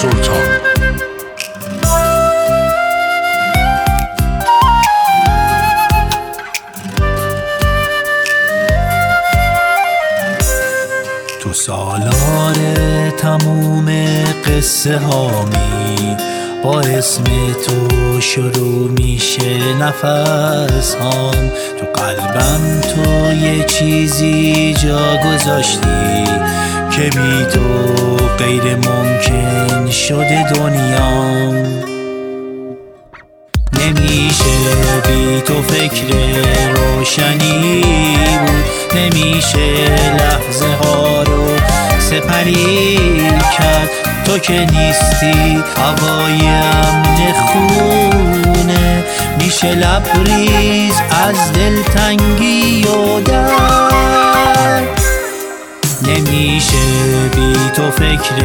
سلطان. تو سالار تموم قصه هامی، با اسم تو شروع میشه نفس هام. تو قلبم تو یه چیزی جا گذاشتی که بی تو غیر ممکن شده دنیام. نمیشه بی تو فکر روشنی بود، نمیشه لحظه ها رو سپری کرد. تو که نیستی هوای امن خونه، میشه لبریز از دلتنگی و درد. نمیشه بی تو فکر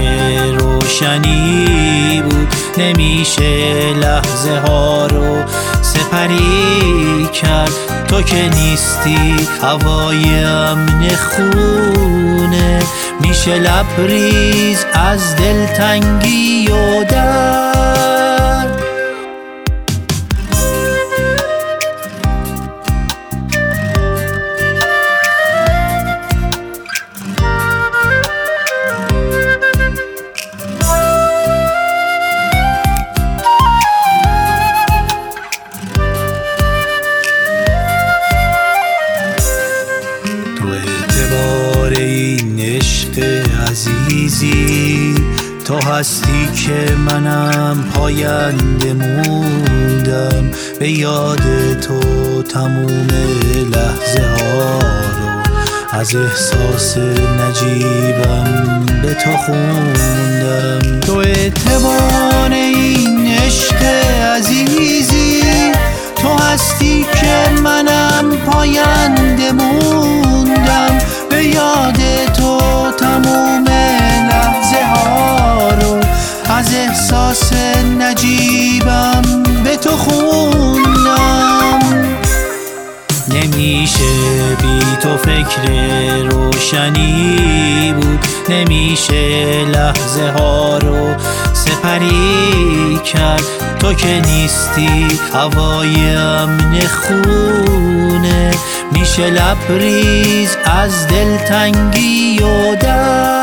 روشنی بود، نمیشه لحظه ها رو سپری کرد. تو که نیستی هوای امن خونه، میشه لبریز از دلتنگی و درد. این عشق عزیزی تو هستی که منم پاینده موندم. به یاد تو تموم لحظه ها رو از احساس نجیبم به تو خوندم. تو اعتبار این عشق عزیزی تو هستی که منم پاینده موندم. به یاد تو تموم لحظه ها رو از احساس نجیبم به تو خوندم. نمیشه بی تو فکر روشنی بود، نمیشه لحظه ها رو سپری کرد. تو که نیستی هوای امن خونه، میشه لبریز از دلتنگی و درد.